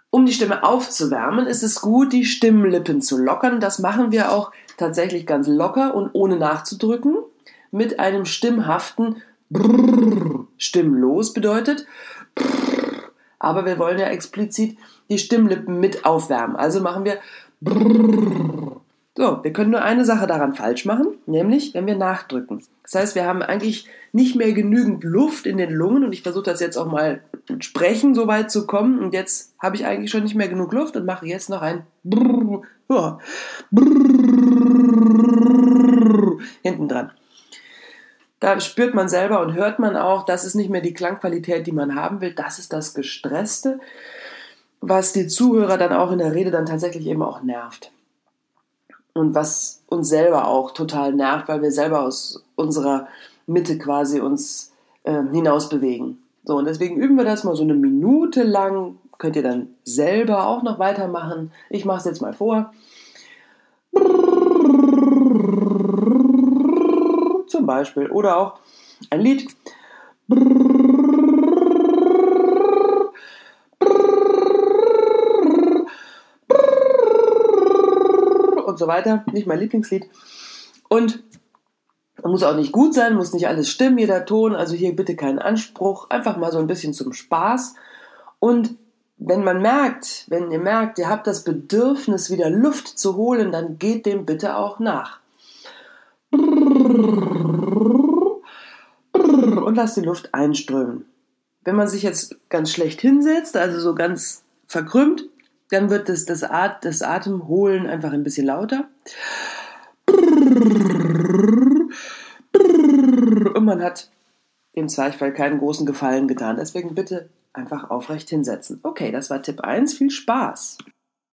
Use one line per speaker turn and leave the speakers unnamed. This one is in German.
Um die Stimme aufzuwärmen, ist es gut, die Stimmlippen zu lockern. Das machen wir auch tatsächlich ganz locker und ohne nachzudrücken. Mit einem stimmhaften Brrr. Stimmlos bedeutet Brrr. Aber wir wollen ja explizit die Stimmlippen mit aufwärmen. Also machen wir Brrr. So, wir können nur eine Sache daran falsch machen, nämlich wenn wir nachdrücken. Das heißt, wir haben eigentlich nicht mehr genügend Luft in den Lungen und ich versuche das jetzt auch mal mit Sprechen so weit zu kommen und jetzt habe ich eigentlich schon nicht mehr genug Luft und mache jetzt noch ein Brrr, ja, Brrr, hinten dran. Da spürt man selber und hört man auch, das ist nicht mehr die Klangqualität, die man haben will, das ist das Gestresste, was die Zuhörer dann auch in der Rede dann tatsächlich eben auch nervt. Und was uns selber auch total nervt, weil wir selber aus unserer Mitte quasi uns hinaus bewegen. So, und deswegen üben wir das mal so eine Minute lang. Könnt ihr dann selber auch noch weitermachen. Ich mache es jetzt mal vor. Zum Beispiel. Oder auch ein Lied. Und so weiter. Nicht mein Lieblingslied. Und muss auch nicht gut sein, muss nicht alles stimmen, jeder Ton. Also hier bitte keinen Anspruch. Einfach mal so ein bisschen zum Spaß. Und wenn ihr merkt, ihr habt das Bedürfnis, wieder Luft zu holen, dann geht dem bitte auch nach. Und lasst die Luft einströmen. Wenn man sich jetzt ganz schlecht hinsetzt, also so ganz verkrümmt, dann wird das Atemholen einfach ein bisschen lauter. Und man hat im Zweifel keinen großen Gefallen getan. Deswegen bitte einfach aufrecht hinsetzen. Okay, das war Tipp 1. Viel Spaß!